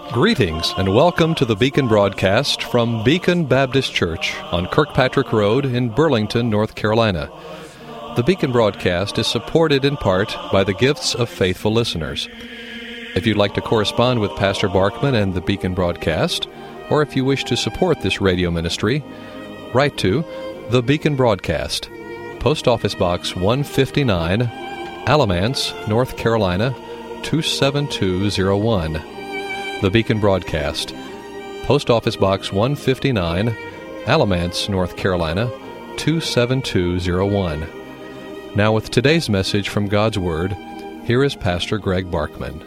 Greetings and welcome to the Beacon broadcast from Beacon Baptist Church on Kirkpatrick Road in Burlington, North Carolina. The Beacon broadcast is supported in part by the gifts of faithful listeners. If you'd like to correspond with Pastor Barkman and the Beacon broadcast, or if you wish to support this radio ministry, write to The Beacon Broadcast, Post Office Box 159, Alamance, North Carolina, 27201. The Beacon Broadcast, Post Office Box 159, Alamance, North Carolina, 27201. Now with today's message from God's Word, here is Pastor Greg Barkman.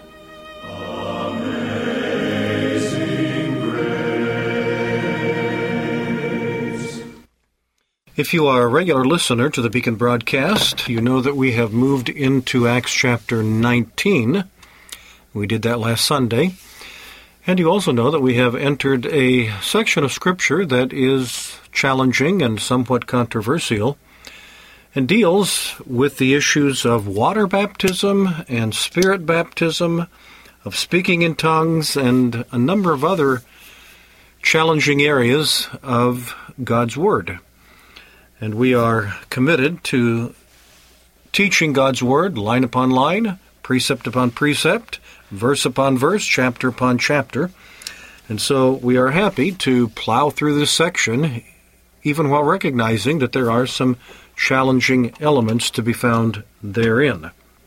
If you are a regular listener to the Beacon broadcast, you know that we have moved into Acts chapter 19. We did that last Sunday. And you also know that we have entered a section of Scripture that is challenging and somewhat controversial and deals with the issues of water baptism and spirit baptism, of speaking in tongues, and a number of other challenging areas of God's Word. And we are committed to teaching God's Word line upon line, precept upon precept, verse upon verse, chapter upon chapter. And so we are happy to plow through this section, even while recognizing that there are some challenging elements to be found therein.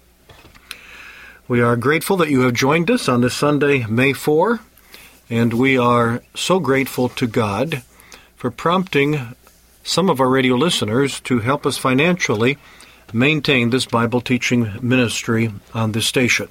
We are grateful that you have joined us on this Sunday, May 4, and we are so grateful to God for prompting some of our radio listeners to help us financially maintain this Bible teaching ministry on this station.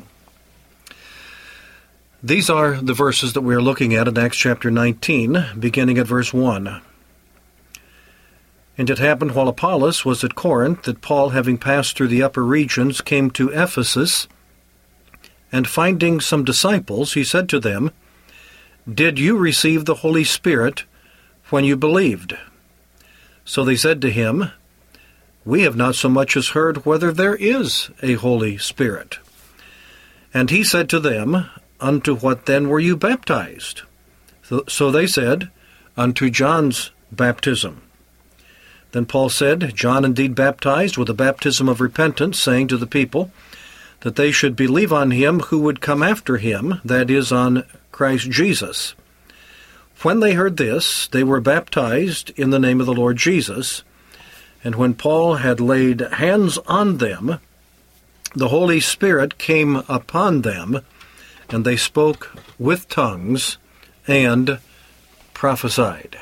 These are the verses that we are looking at in Acts chapter 19, beginning at verse 1. And it happened while Apollos was at Corinth that Paul, having passed through the upper regions, came to Ephesus, and finding some disciples, he said to them, "Did you receive the Holy Spirit when you believed?" So they said to him, "We have not so much as heard whether there is a Holy Spirit." And he said to them, "Unto what then were you baptized?" So they said, "Unto John's baptism." Then Paul said, "John indeed baptized with a baptism of repentance, saying to the people that they should believe on him who would come after him, that is, on Christ Jesus. When they heard this, they were baptized in the name of the Lord Jesus. And when Paul had laid hands on them, the Holy Spirit came upon them, and they spoke with tongues and prophesied."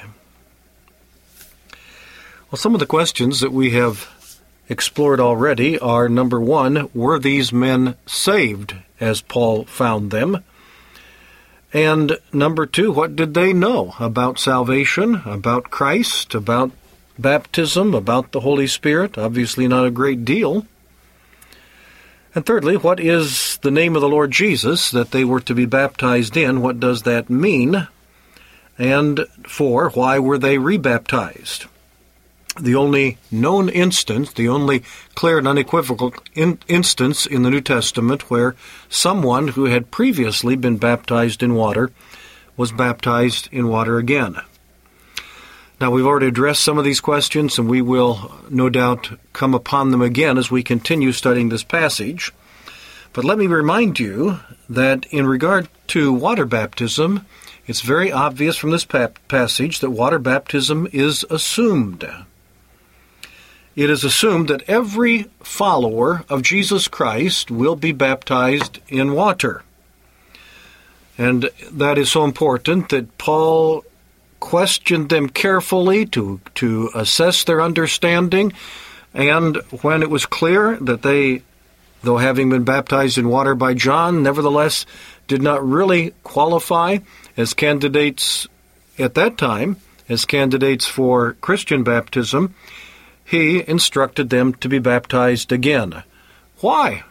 Well, some of the questions that we have explored already are, number one, were these men saved as Paul found them? And number two, what did they know about salvation, about Christ, about baptism, about the Holy Spirit? Obviously not a great deal. And thirdly, what is the name of the Lord Jesus that they were to be baptized in? What does that mean? And four, why were they rebaptized? The only known instance, the only clear and unequivocal instance in the New Testament where someone who had previously been baptized in water was baptized in water again. Now, we've already addressed some of these questions, and we will no doubt come upon them again as we continue studying this passage. But let me remind you that in regard to water baptism, it's very obvious from this passage that water baptism is assumed. It is assumed that every follower of Jesus Christ will be baptized in water. And that is so important that Paul questioned them carefully to assess their understanding, and when it was clear that they, though having been baptized in water by John, nevertheless did not really qualify as candidates at that time, as candidates for Christian baptism, he instructed them to be baptized again. Why?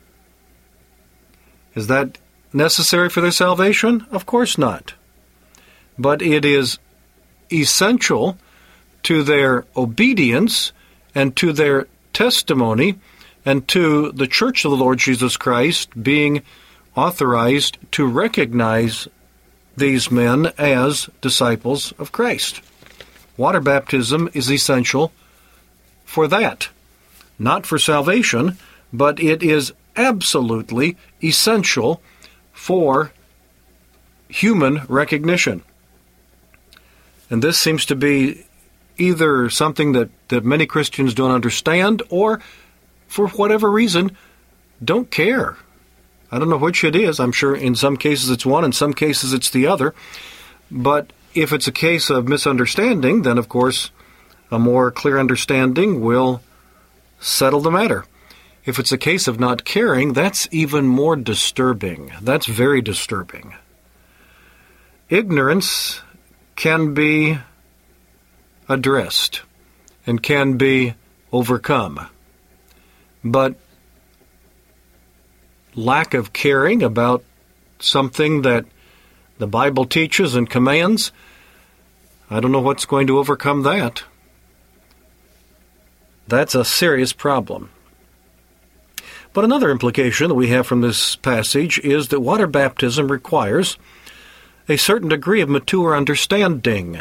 Is that necessary for their salvation? Of course not. But it is essential to their obedience and to their testimony and to the Church of the Lord Jesus Christ being authorized to recognize these men as disciples of Christ. Water baptism is essential for that. Not for salvation, but it is absolutely essential for human recognition. And this seems to be either something that many Christians don't understand or, for whatever reason, don't care. I don't know which it is. I'm sure in some cases it's one, in some cases it's the other. But if it's a case of misunderstanding, then of course a more clear understanding will settle the matter. If it's a case of not caring, that's even more disturbing. That's very disturbing. Ignorance can be addressed and can be overcome. But lack of caring about something that the Bible teaches and commands, I don't know what's going to overcome that. That's a serious problem. But another implication that we have from this passage is that water baptism requires a certain degree of mature understanding.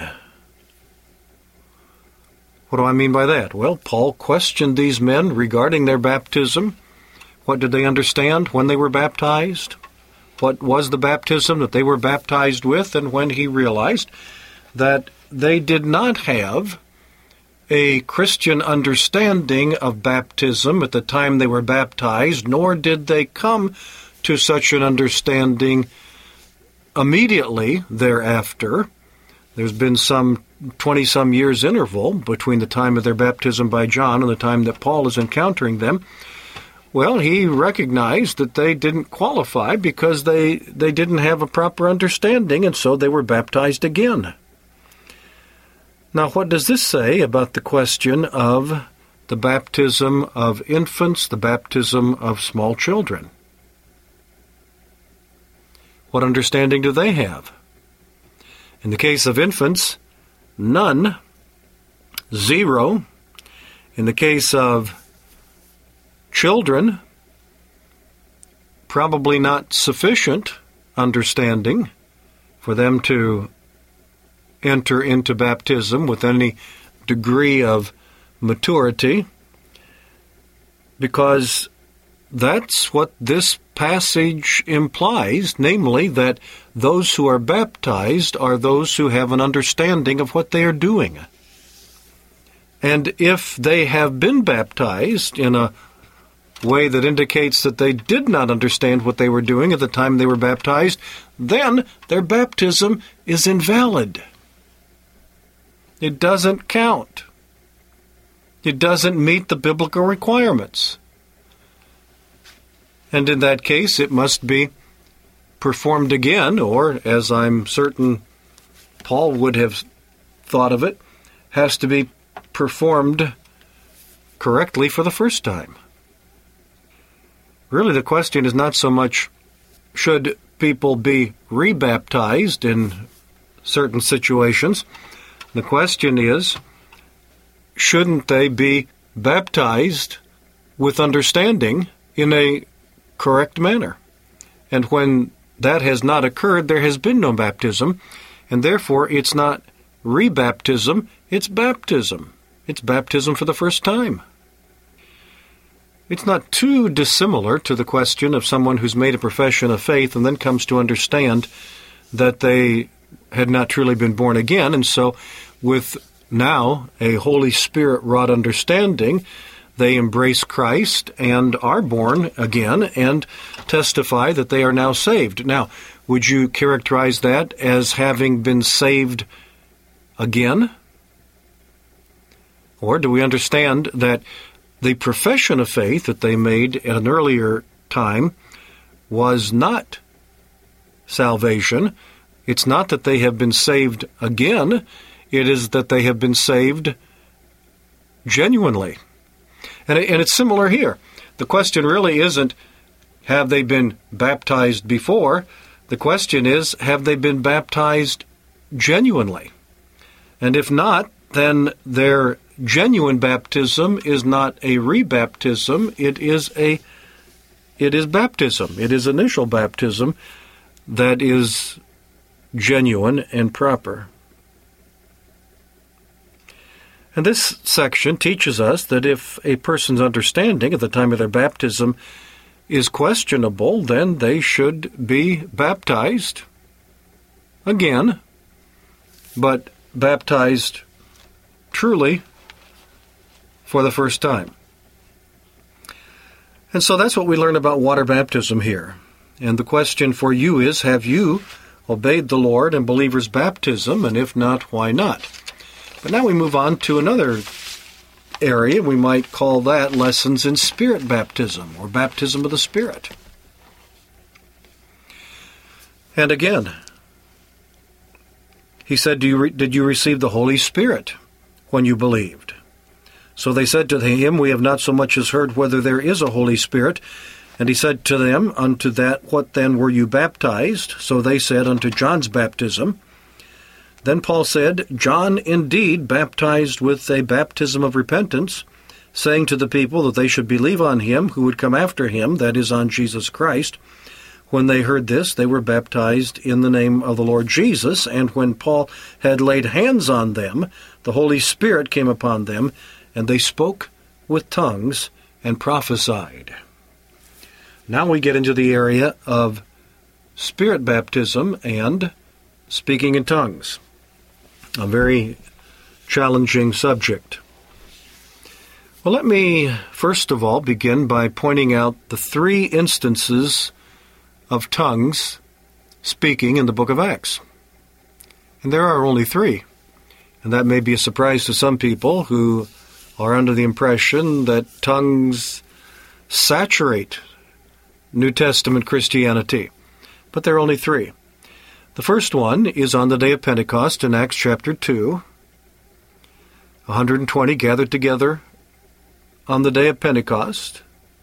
What do I mean by that? Well, Paul questioned these men regarding their baptism. What did they understand when they were baptized? What was the baptism that they were baptized with? And when he realized that they did not have a Christian understanding of baptism at the time they were baptized, nor did they come to such an understanding immediately thereafter. There's been some 20-some years interval between the time of their baptism by John and the time that Paul is encountering them. Well, he recognized that they didn't qualify because they didn't have a proper understanding, and so they were baptized again. Now, what does this say about the question of the baptism of infants, the baptism of small children? What understanding do they have? In the case of infants, none, zero. In the case of children, probably not sufficient understanding for them to enter into baptism with any degree of maturity, because that's what this passage implies, namely that those who are baptized are those who have an understanding of what they are doing. And if they have been baptized in a way that indicates that they did not understand what they were doing at the time they were baptized, then their baptism is invalid. It doesn't count. It doesn't meet the biblical requirements. And in that case, it must be performed again, or, as I'm certain Paul would have thought of it, has to be performed correctly for the first time. Really, the question is not so much should people be rebaptized in certain situations. The question is, shouldn't they be baptized with understanding in a correct manner? And when that has not occurred, there has been no baptism, and therefore it's not rebaptism, it's baptism. It's baptism for the first time. It's not too dissimilar to the question of someone who's made a profession of faith and then comes to understand that they had not truly been born again, and so with now a Holy Spirit-wrought understanding, they embrace Christ and are born again and testify that they are now saved. Now, would you characterize that as having been saved again? Or do we understand that the profession of faith that they made at an earlier time was not salvation? It's not that they have been saved again. It is that they have been saved genuinely. And it's similar here. The question really isn't, have they been baptized before? The question is, have they been baptized genuinely? And if not, then their genuine baptism is not a rebaptism. It is baptism. It is initial baptism that is genuine and proper. And this section teaches us that if a person's understanding at the time of their baptism is questionable, then they should be baptized again, but baptized truly for the first time. And so that's what we learn about water baptism here. And the question for you is, have you obeyed the Lord in believer's baptism? And if not, why not? But now we move on to another area. We might call that lessons in Spirit baptism, or baptism of the Spirit. And again, he said, did you receive the Holy Spirit when you believed? So they said to him, we have not so much as heard whether there is a Holy Spirit. And he said to them, unto that, what then were you baptized? So they said, unto John's baptism. Then Paul said, John indeed baptized with a baptism of repentance, saying to the people that they should believe on him who would come after him, that is, on Jesus Christ. When they heard this, they were baptized in the name of the Lord Jesus. And when Paul had laid hands on them, the Holy Spirit came upon them, and they spoke with tongues and prophesied. Now we get into the area of Spirit baptism and speaking in tongues. A very challenging subject. Well, let me first of all begin by pointing out the 3 instances of tongues speaking in the book of Acts. And there are only 3. And that may be a surprise to some people who are under the impression that tongues saturate New Testament Christianity. But there are only 3. The first one is on the day of Pentecost in Acts chapter 2. 120 gathered together on the day of Pentecost.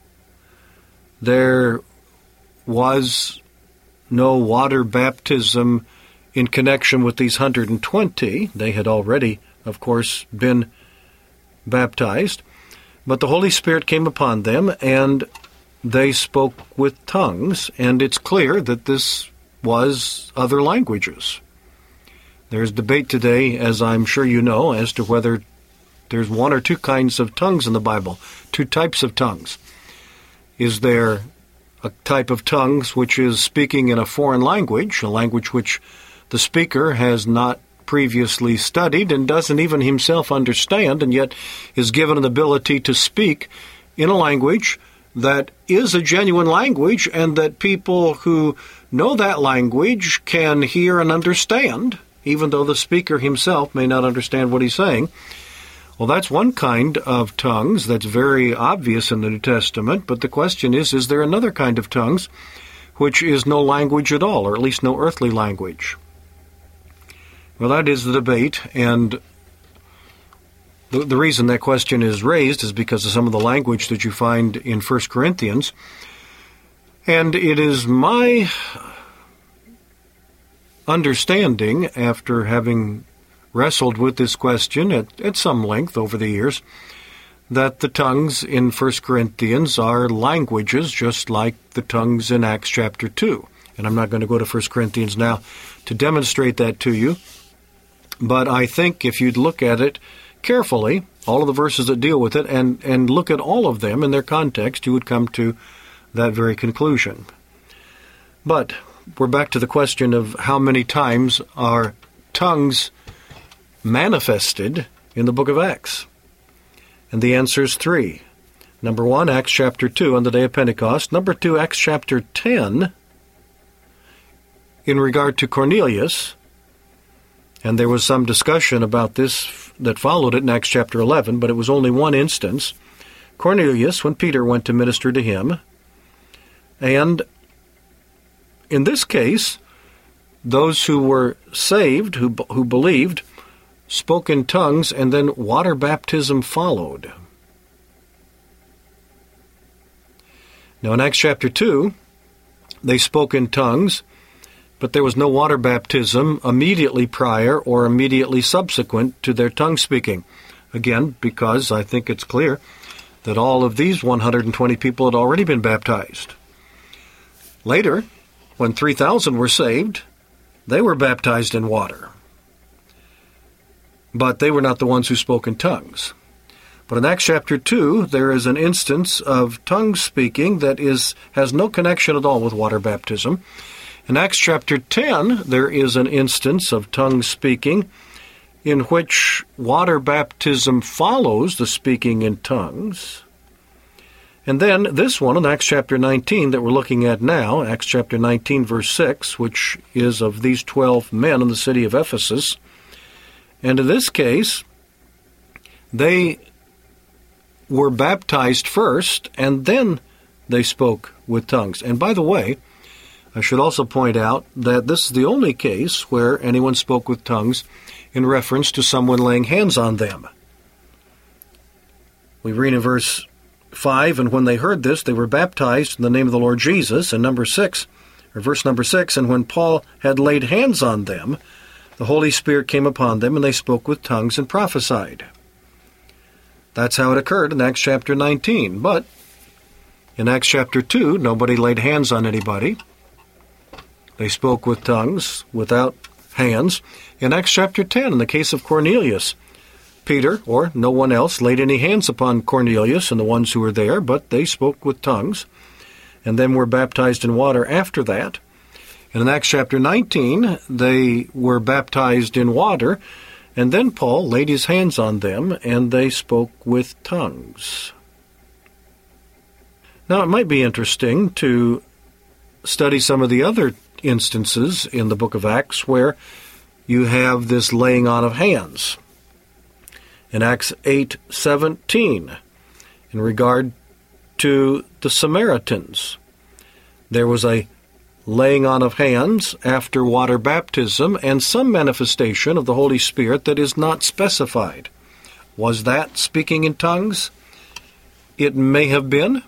There was no water baptism in connection with these 120. They had already, of course, been baptized. But the Holy Spirit came upon them, and they spoke with tongues, and it's clear that this was other languages. There's debate today, as I'm sure you know, as to whether there's 1 or 2 kinds of tongues in the Bible, 2 types of tongues. Is there a type of tongues which is speaking in a foreign language, a language which the speaker has not previously studied and doesn't even himself understand, and yet is given an ability to speak in a language that is a genuine language, and that people who know that language can hear and understand, even though the speaker himself may not understand what he's saying? Well, that's one kind of tongues that's very obvious in the New Testament, but the question is there another kind of tongues which is no language at all, or at least no earthly language? Well, that is the debate, and the reason that question is raised is because of some of the language that you find in 1 Corinthians. And it is my understanding, after having wrestled with this question at some length over the years, that the tongues in 1 Corinthians are languages just like the tongues in Acts chapter 2. And I'm not going to go to 1 Corinthians now to demonstrate that to you. But I think if you'd look at it carefully, all of the verses that deal with it, and look at all of them in their context, you would come to that very conclusion. But we're back to the question of how many times are tongues manifested in the book of Acts. And the answer is 3. Number 1, Acts chapter 2 on the day of Pentecost. Number 2, Acts chapter 10 in regard to Cornelius. And there was some discussion about this that followed it in Acts chapter 11, but it was only one instance. Cornelius, when Peter went to minister to him. And in this case, those who were saved, who believed, spoke in tongues, and then water baptism followed. Now in Acts chapter 2, they spoke in tongues, but there was no water baptism immediately prior or immediately subsequent to their tongue speaking. Again, because I think it's clear that all of these 120 people had already been baptized. Later, when 3,000 were saved, They were baptized in water, but they were not the ones who spoke in tongues. But in Acts chapter 2, there is an instance of tongue speaking that has no connection at all with water baptism. In Acts chapter 10, there is an instance of tongue speaking in which water baptism follows the speaking in tongues. And then this one in Acts chapter 19 that we're looking at now, Acts chapter 19 verse 6, which is of these 12 men in the city of Ephesus. And in this case, they were baptized first, and then they spoke with tongues. And by the way, I should also point out that this is the only case where anyone spoke with tongues in reference to someone laying hands on them. We read in verse 5, and when they heard this, they were baptized in the name of the Lord Jesus. And verse number 6, and when Paul had laid hands on them, the Holy Spirit came upon them, and they spoke with tongues and prophesied. That's how it occurred in Acts chapter 19. But in Acts chapter 2, nobody laid hands on anybody. They spoke with tongues without hands. In Acts chapter 10, in the case of Cornelius, Peter, or no one else, laid any hands upon Cornelius and the ones who were there, but they spoke with tongues, and then were baptized in water after that. And in Acts chapter 19, they were baptized in water, and then Paul laid his hands on them, and they spoke with tongues. Now, it might be interesting to study some of the other instances in the book of Acts where you have this laying on of hands. In Acts 8:17, in regard to the Samaritans, there was a laying on of hands after water baptism and some manifestation of the Holy Spirit that is not specified. Was that speaking in tongues? It may have been.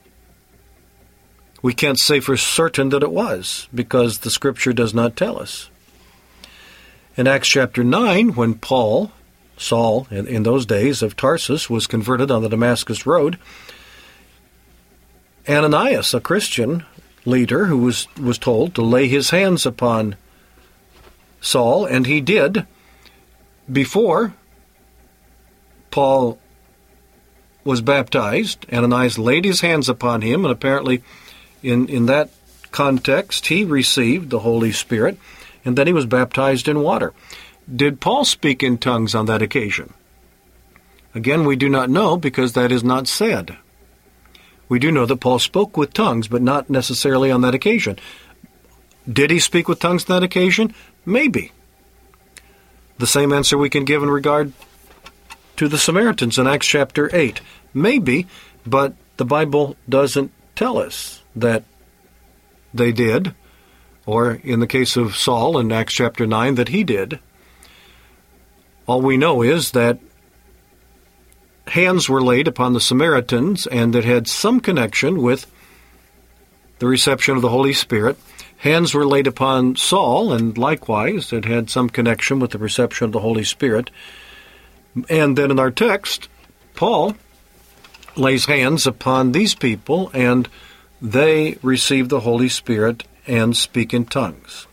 We can't say for certain that it was, because the Scripture does not tell us. In Acts chapter 9, when Saul, in those days of Tarsus, was converted on the Damascus Road, Ananias, a Christian leader who was told to lay his hands upon Saul, and he did before Paul was baptized. Ananias laid his hands upon him, and apparently in that context he received the Holy Spirit, and then he was baptized in water. Did Paul speak in tongues on that occasion? Again, we do not know, because that is not said. We do know that Paul spoke with tongues, but not necessarily on that occasion. Did he speak with tongues on that occasion? Maybe. The same answer we can give in regard to the Samaritans in Acts chapter 8. Maybe, but the Bible doesn't tell us that they did, or in the case of Saul in Acts chapter 9, that he did. All we know is that hands were laid upon the Samaritans, and that had some connection with the reception of the Holy Spirit. Hands were laid upon Saul, and likewise it had some connection with the reception of the Holy Spirit. And then in our text, Paul lays hands upon these people, and they receive the Holy Spirit and speak in tongues.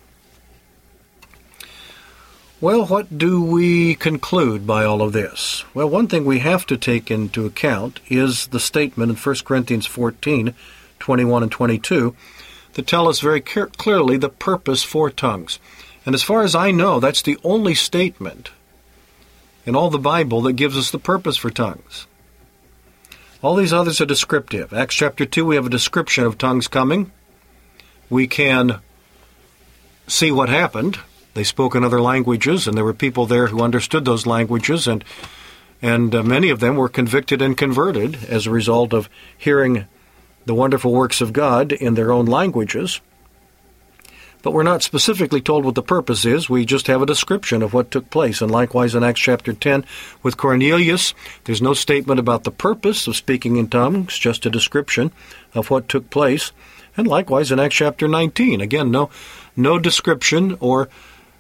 Well, what do we conclude by all of this? Well, one thing we have to take into account is the statement in 1 Corinthians 14, 21 and 22, that tell us very clearly the purpose for tongues. And as far as I know, that's the only statement in all the Bible that gives us the purpose for tongues. All these others are descriptive. Acts chapter 2, we have a description of tongues coming. We can see what happened. They spoke in other languages, and there were people there who understood those languages, and many of them were convicted and converted as a result of hearing the wonderful works of God in their own languages. But we're not specifically told what the purpose is. We just have a description of what took place. And likewise in Acts chapter 10 with Cornelius, there's no statement about the purpose of speaking in tongues, just a description of what took place. And likewise in Acts chapter 19, again, no description or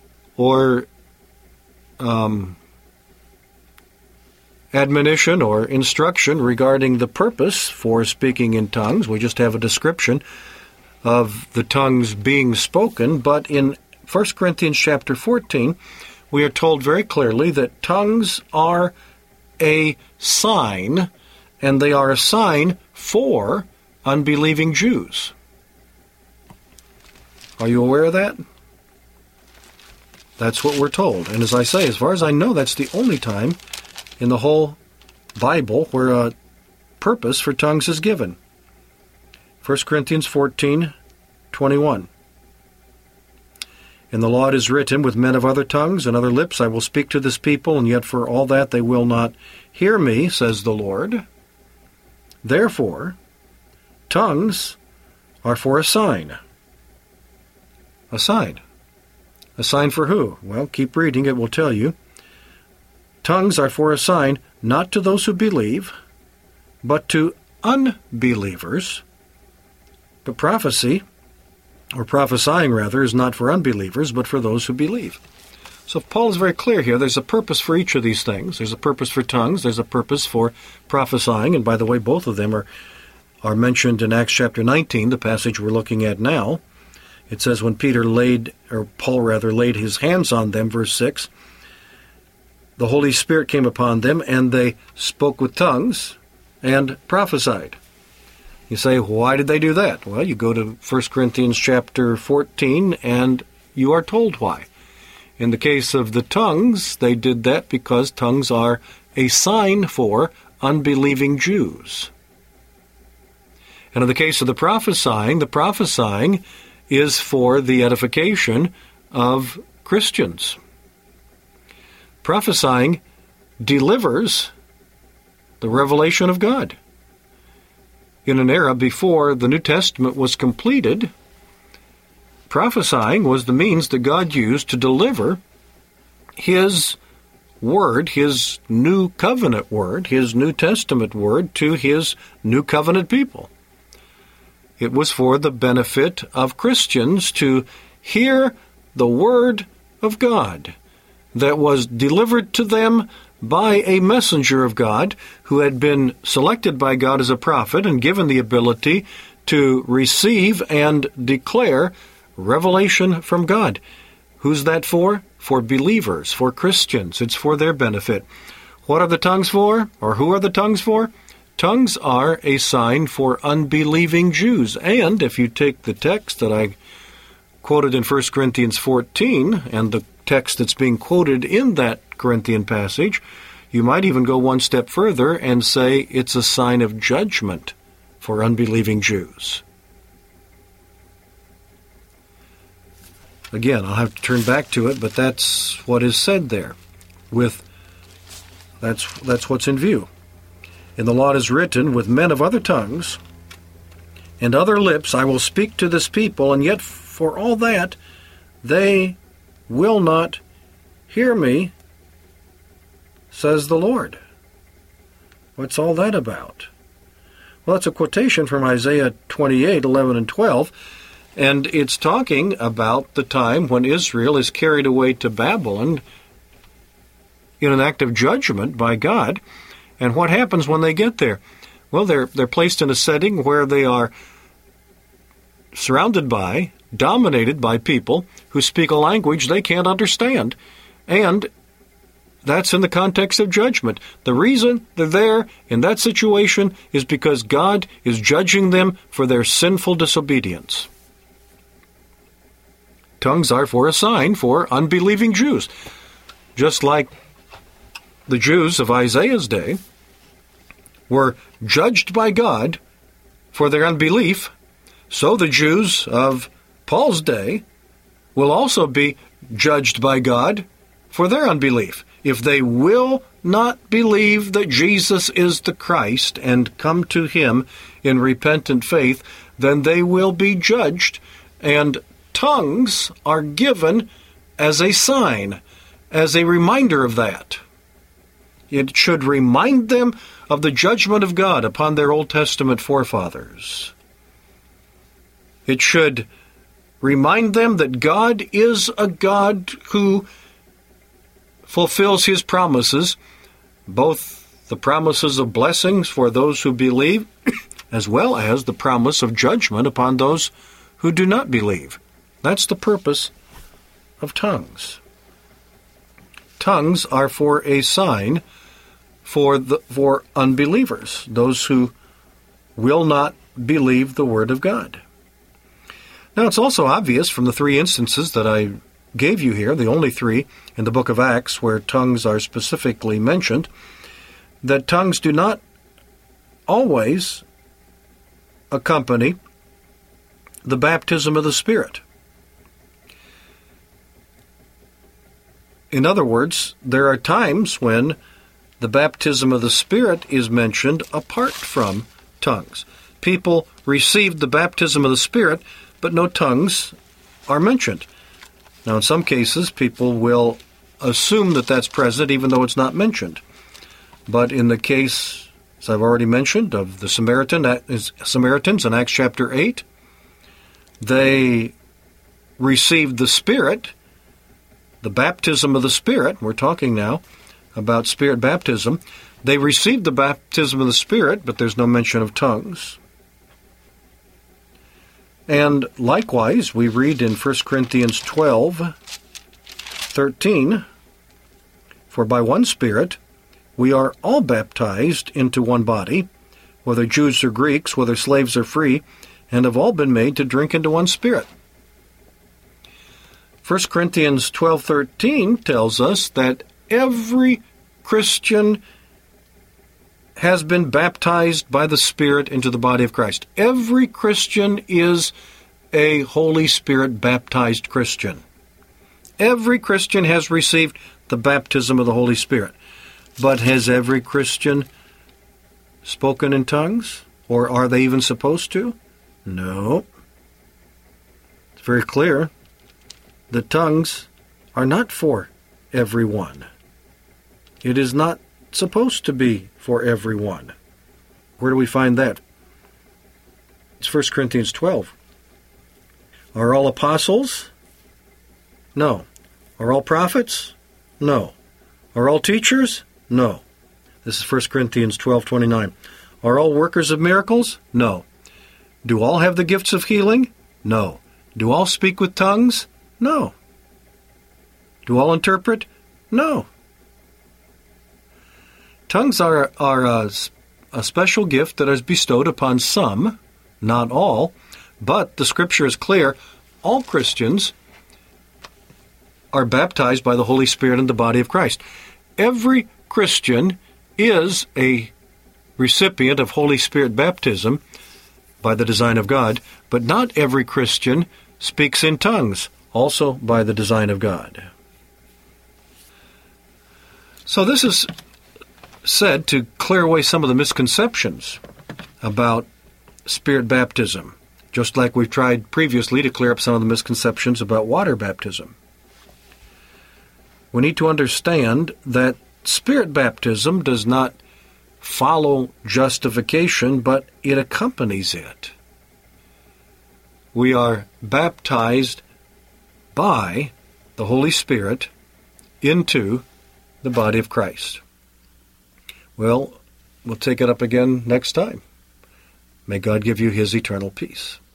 admonition or instruction regarding the purpose for speaking in tongues. We just have a description of the tongues being spoken. But in 1 Corinthians chapter 14, we are told very clearly that tongues are a sign, and they are a sign for unbelieving Jews. Are you aware of that? That's what we're told. And as I say, as far as I know, that's the only time in the whole Bible where a purpose for tongues is given. 1 Corinthians 14:21. In the law it is written, with men of other tongues and other lips I will speak to this people, and yet for all that they will not hear me, says the Lord. Therefore, tongues are for a sign. A sign. A sign for who? Well, keep reading, it will tell you. Tongues are for a sign, not to those who believe, but to unbelievers. But prophecy, or prophesying rather, is not for unbelievers, but for those who believe. So Paul is very clear here. There's a purpose for each of these things. There's a purpose for tongues. There's a purpose for prophesying. And by the way, both of them are mentioned in Acts chapter 19, the passage we're looking at now. It says when Paul laid his hands on them, verse 6, the Holy Spirit came upon them, and they spoke with tongues and prophesied. You say, why did they do that? Well, you go to 1 Corinthians chapter 14, and you are told why. In the case of the tongues, they did that because tongues are a sign for unbelieving Jews. And in the case of the prophesying is for the edification of Christians. Prophesying delivers the revelation of God. In an era before the New Testament was completed, prophesying was the means that God used to deliver His Word, His New Covenant Word, His New Testament Word to His New Covenant people. It was for the benefit of Christians to hear the Word of God that was delivered to them by a messenger of God who had been selected by God as a prophet and given the ability to receive and declare revelation from God. Who's that for? For believers, for Christians. It's for their benefit. What are the tongues for? Or who are the tongues for? Tongues are a sign for unbelieving Jews. And if you take the text that I quoted in 1 Corinthians 14 and the text that's being quoted in that Corinthian passage, you might even go one step further and say it's a sign of judgment for unbelieving Jews. Again, I'll have to turn back to it, but that's what is said there. That's what's in view. In the law it is written, with men of other tongues and other lips I will speak to this people, and yet for all that they will not hear me, says the Lord. What's all that about? Well, it's a quotation from Isaiah 28, 11 and 12, and it's talking about the time when Israel is carried away to Babylon in an act of judgment by God. And what happens when they get there? Well, they're placed in a setting where they are surrounded by, dominated by people who speak a language they can't understand. And that's in the context of judgment. The reason they're there in that situation is because God is judging them for their sinful disobedience. Tongues are for a sign for unbelieving Jews. Just like the Jews of Isaiah's day were judged by God for their unbelief, so the Jews of Paul's day will also be judged by God for their unbelief. If they will not believe that Jesus is the Christ and come to Him in repentant faith, then they will be judged, and tongues are given as a sign, as a reminder of that. It should remind them of the judgment of God upon their Old Testament forefathers. It should remind them that God is a God who fulfills His promises, both the promises of blessings for those who believe, as well as the promise of judgment upon those who do not believe. That's the purpose of tongues. Tongues are for a sign for unbelievers, those who will not believe the Word of God. Now, it's also obvious from the three instances that I gave you here, the only three in the book of Acts where tongues are specifically mentioned, that tongues do not always accompany the baptism of the Spirit. In other words, there are times when the baptism of the Spirit is mentioned apart from tongues. People received the baptism of the Spirit, but no tongues are mentioned. Now, in some cases, people will assume that that's present even though it's not mentioned. But in the case, as I've already mentioned, of the Samaritans in Acts chapter 8, they received the Spirit, the baptism of the Spirit. We're talking now about Spirit baptism. They received the baptism of the Spirit, but there's no mention of tongues. And likewise, we read in 1 Corinthians 12:13, "For by one Spirit we are all baptized into one body, whether Jews or Greeks, whether slaves or free, and have all been made to drink into one Spirit." 1 Corinthians 12:13 tells us that every Christian has been baptized by the Spirit into the body of Christ. Every Christian is a Holy Spirit baptized Christian. Every Christian has received the baptism of the Holy Spirit. But has every Christian spoken in tongues? Or are they even supposed to? No. It's very clear that tongues are not for everyone. It is not supposed to be for everyone. Where do we find that? It's 1 Corinthians 12. Are all apostles? No. Are all prophets? No. Are all teachers? No. This is 1 Corinthians 12:29. Are all workers of miracles? No. Do all have the gifts of healing? No. Do all speak with tongues? No. Do all interpret? No. Tongues are a special gift that is bestowed upon some, not all, but the Scripture is clear. All Christians are baptized by the Holy Spirit in the body of Christ. Every Christian is a recipient of Holy Spirit baptism by the design of God, but not every Christian speaks in tongues, also by the design of God. So this is said to clear away some of the misconceptions about Spirit baptism, just like we've tried previously to clear up some of the misconceptions about water baptism. We need to understand that Spirit baptism does not follow justification, but it accompanies it. We are baptized by the Holy Spirit into the body of Christ. Well, we'll take it up again next time. May God give you His eternal peace.